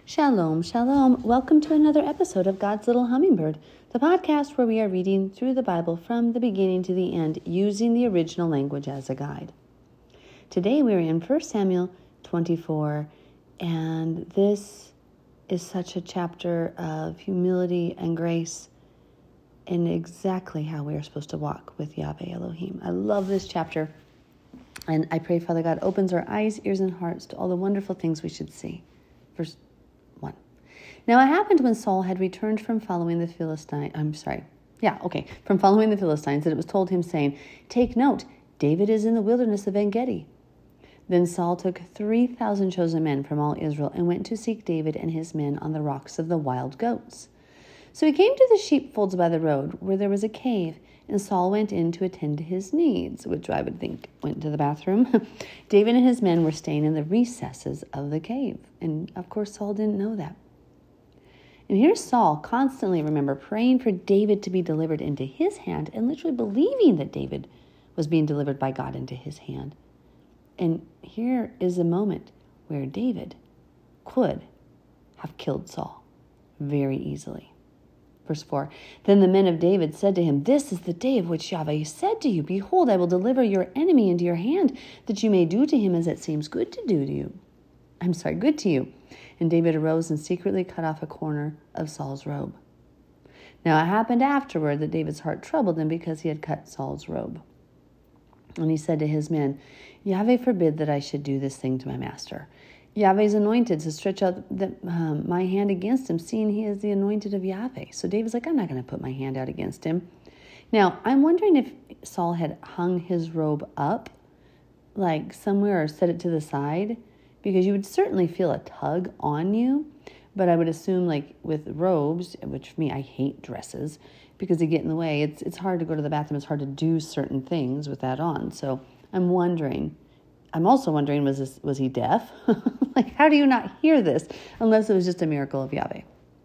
Shalom, shalom. Welcome to another episode of God's Little Hummingbird, the podcast where we are reading through the Bible from the beginning to the end using the original language as a guide. Today we are in 1 Samuel 24, and this is such a chapter of humility and grace and exactly how we are supposed to walk with Yahweh Elohim. I love this chapter, and I pray Father God opens our eyes, ears, and hearts to all the wonderful things we should see. Verse 1. Now it happened when Saul had returned from following the Philistines, from following the Philistines, that it was told him, saying, "Take note, David is in the wilderness of En-Gedi." Then Saul took 3,000 chosen men from all Israel and went to seek David and his men on the rocks of the wild goats. So he came to the sheepfolds by the road, where there was a cave, and Saul went in to attend to his needs, which I would think went to the bathroom. David and his men were staying in the recesses of the cave, and of course Saul didn't know that. And here's Saul constantly, remember, praying for David to be delivered into his hand and literally believing that David was being delivered by God into his hand. And here is a moment where David could have killed Saul very easily. Verse 4, Then the men of David said to him, "This is the day of which Yahweh said to you, Behold, I will deliver your enemy into your hand, that you may do to him as it seems good to you. And David arose and secretly cut off a corner of Saul's robe. Now it happened afterward that David's heart troubled him because he had cut Saul's robe. And he said to his men, Yahweh forbid that I should do this thing to my master. Yahweh's anointed to stretch out my hand against him, seeing he is the anointed of Yahweh. So David's like, I'm not going to put my hand out against him. Now, I'm wondering if Saul had hung his robe up, like somewhere, or set it to the side, because you would certainly feel a tug on you. But I would assume, like with robes, which for me, I hate dresses, because they get in the way. It's hard to go to the bathroom. It's hard to do certain things with that on. So I'm also wondering, was he deaf? Like, how do you not hear this? Unless it was just a miracle of Yahweh.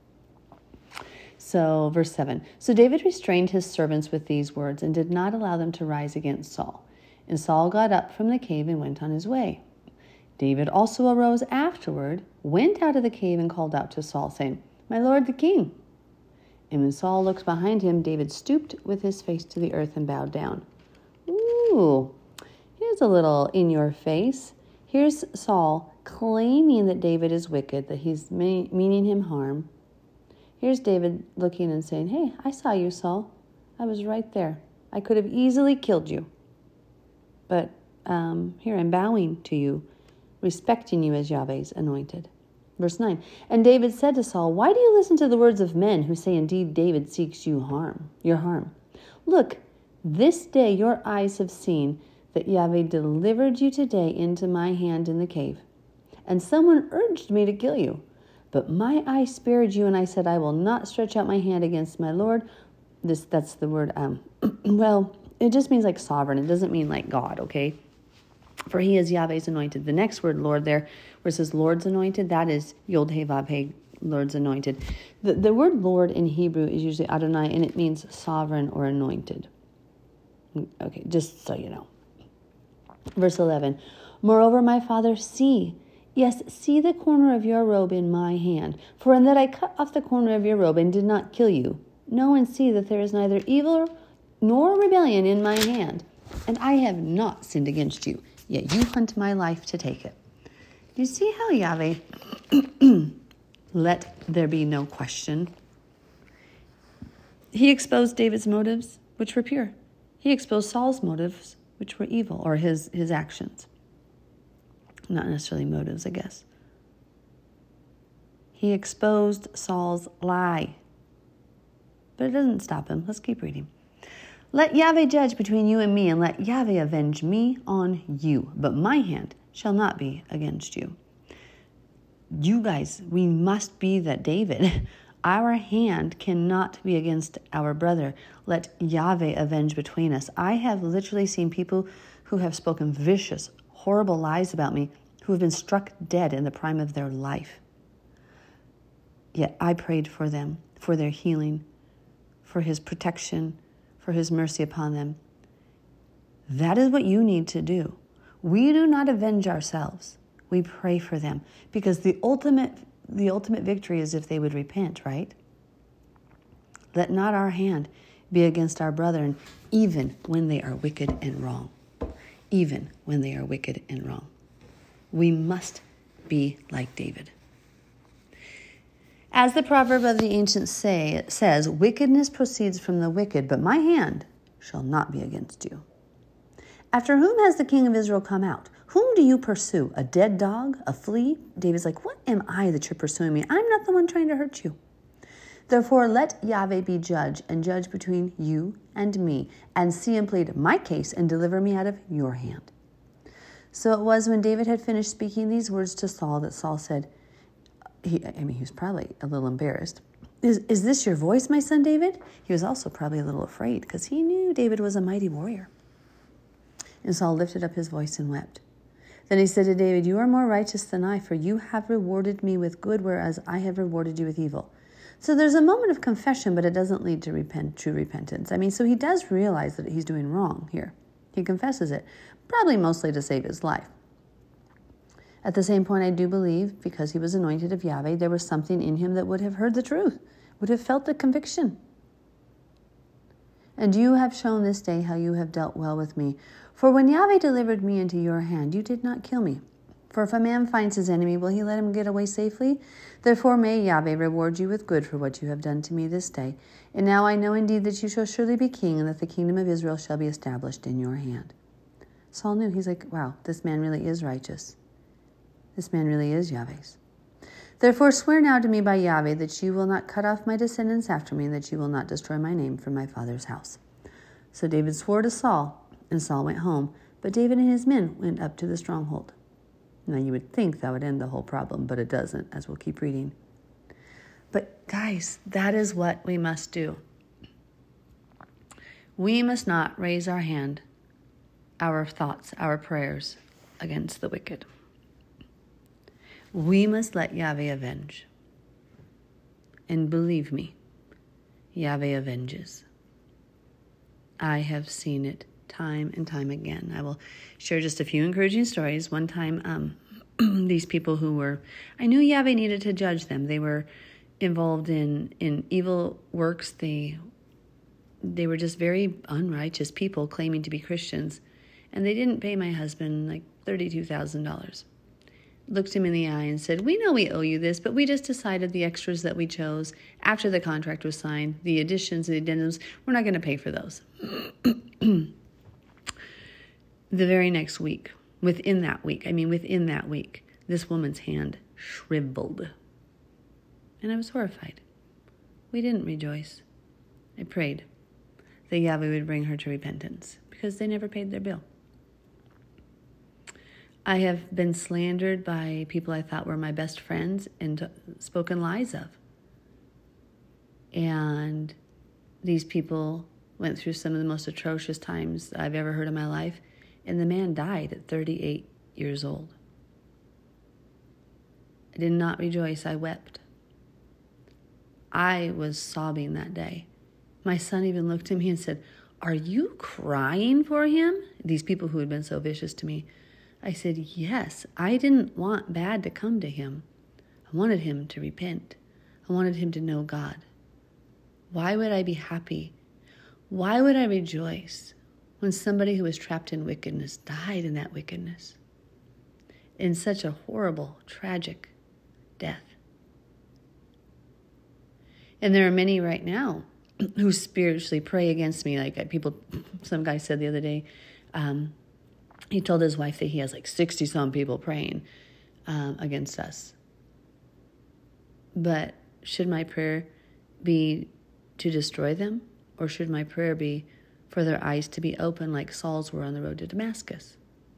So, verse 7. So David restrained his servants with these words and did not allow them to rise against Saul. And Saul got up from the cave and went on his way. David also arose afterward, went out of the cave and called out to Saul, saying, My lord the king. And when Saul looked behind him, David stooped with his face to the earth and bowed down. Ooh. Here's a little in your face. Here's Saul claiming that David is wicked, that he's meaning him harm. Here's David looking and saying, Hey, I saw you, Saul. I was right there. I could have easily killed you. But here I'm bowing to you, respecting you as Yahweh's anointed. Verse 9, And David said to Saul, Why do you listen to the words of men who say, Indeed, David seeks your harm? Look, this day your eyes have seen that Yahweh delivered you today into my hand in the cave. And someone urged me to kill you. But my eye spared you, and I said, I will not stretch out my hand against my Lord. That's the word, it just means like sovereign. It doesn't mean like God, okay? For he is Yahweh's anointed. The next word, Lord, there, where it says Lord's anointed, that is Yod He Vav He, Lord's anointed. The word Lord in Hebrew is usually Adonai, and it means sovereign or anointed. Okay, just so you know. Verse 11, Moreover, my father, see the corner of your robe in my hand. For in that I cut off the corner of your robe and did not kill you, know and see that there is neither evil nor rebellion in my hand. And I have not sinned against you, yet you hunt my life to take it. You see how Yahweh let there be no question? He exposed David's motives, which were pure. He exposed Saul's motives, which were evil, or his actions. Not necessarily motives, I guess. He exposed Saul's lie. But it doesn't stop him. Let's keep reading. Let Yahweh judge between you and me, and let Yahweh avenge me on you. But my hand shall not be against you. You guys, we must be that David. Our hand cannot be against our brother. Let Yahweh avenge between us. I have literally seen people who have spoken vicious, horrible lies about me, who have been struck dead in the prime of their life. Yet I prayed for them, for their healing, for his protection, for his mercy upon them. That is what you need to do. We do not avenge ourselves. We pray for them, because the ultimate the ultimate victory is if they would repent, right? Let not our hand be against our brethren, even when they are wicked and wrong. Even when they are wicked and wrong. We must be like David. As the proverb of the ancients says, wickedness proceeds from the wicked, but my hand shall not be against you. After whom has the king of Israel come out? Whom do you pursue? A dead dog? A flea? David's like, what am I that you're pursuing me? I'm not the one trying to hurt you. Therefore, let Yahweh be judge, and judge between you and me, and see and plead my case, and deliver me out of your hand. So it was when David had finished speaking these words to Saul that Saul said, he was probably a little embarrassed. Is this your voice, my son David? He was also probably a little afraid, because he knew David was a mighty warrior. And Saul lifted up his voice and wept. Then he said to David, you are more righteous than I, for you have rewarded me with good, whereas I have rewarded you with evil. So there's a moment of confession, but it doesn't lead to true repentance. So he does realize that he's doing wrong here. He confesses it, probably mostly to save his life. At the same point, I do believe, because he was anointed of Yahweh, there was something in him that would have heard the truth, would have felt the conviction. And you have shown this day how you have dealt well with me. For when Yahweh delivered me into your hand, you did not kill me. For if a man finds his enemy, will he let him get away safely? Therefore may Yahweh reward you with good for what you have done to me this day. And now I know indeed that you shall surely be king, and that the kingdom of Israel shall be established in your hand. Saul knew. He's like, wow, this man really is righteous. This man really is Yahweh's. Therefore swear now to me by Yahweh that you will not cut off my descendants after me, and that you will not destroy my name from my father's house. So David swore to Saul, and Saul went home, but David and his men went up to the stronghold. Now, you would think that would end the whole problem, but it doesn't, as we'll keep reading. But guys, that is what we must do. We must not raise our hand, our thoughts, our prayers against the wicked. We must let Yahweh avenge. And believe me, Yahweh avenges. I have seen it time and time again. I will share just a few encouraging stories. One time, these people I knew Yahweh needed to judge them. They were involved in evil works. They were just very unrighteous people claiming to be Christians. And they didn't pay my husband like $32,000. Looked him in the eye and said, we know we owe you this, but we just decided the extras that we chose after the contract was signed, the additions, the addendums, we're not going to pay for those. The very next week, within that week, this woman's hand shriveled. And I was horrified. We didn't rejoice. I prayed that Yahweh would bring her to repentance, because they never paid their bill. I have been slandered by people I thought were my best friends and spoken lies of. And these people went through some of the most atrocious times I've ever heard in my life. And the man died at 38 years old. I did not rejoice. I wept. I was sobbing that day. My son even looked at me and said, are you crying for him? These people who had been so vicious to me. I said, yes, I didn't want bad to come to him. I wanted him to repent. I wanted him to know God. Why would I be happy? Why would I rejoice when somebody who was trapped in wickedness died in that wickedness? In such a horrible, tragic death. And there are many right now who spiritually pray against me. Like some guy said the other day, he told his wife that he has like 60-some people praying against us. But should my prayer be to destroy them? Or should my prayer be for their eyes to be open like Saul's were on the road to Damascus?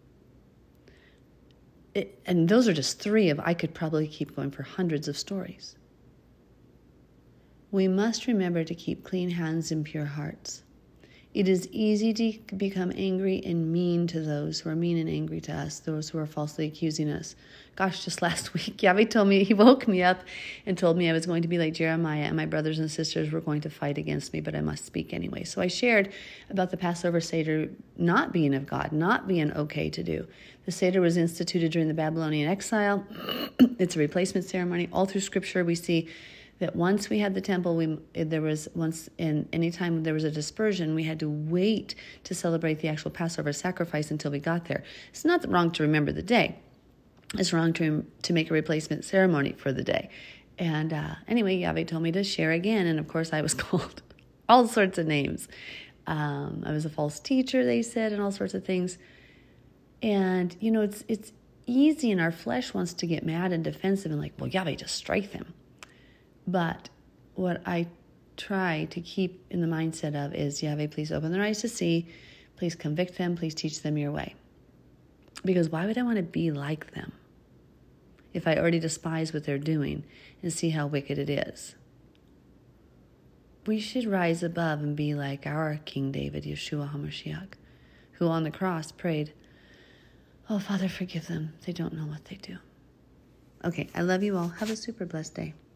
And those are just three I could probably keep going for hundreds of stories. We must remember to keep clean hands and pure hearts. It is easy to become angry and mean to those who are mean and angry to us, those who are falsely accusing us. Gosh, just last week, Yahweh told me, he woke me up and told me I was going to be like Jeremiah and my brothers and sisters were going to fight against me, but I must speak anyway. So I shared about the Passover Seder not being of God, not being okay to do. The Seder was instituted during the Babylonian exile. It's a replacement ceremony. All through Scripture, we see that once we had the temple, anytime there was a dispersion, we had to wait to celebrate the actual Passover sacrifice until we got there. It's not wrong to remember the day. It's wrong to make a replacement ceremony for the day. And anyway, Yahweh told me to share again, and of course I was called all sorts of names. I was a false teacher, they said, and all sorts of things. And, it's easy, and our flesh wants to get mad and defensive and like, well, Yahweh, just strike them. But what I try to keep in the mindset of is, Yahweh, please open their eyes to see. Please convict them. Please teach them your way. Because why would I want to be like them if I already despise what they're doing and see how wicked it is? We should rise above and be like our King David, Yeshua HaMashiach, who on the cross prayed, oh, Father, forgive them. They don't know what they do. Okay, I love you all. Have a super blessed day.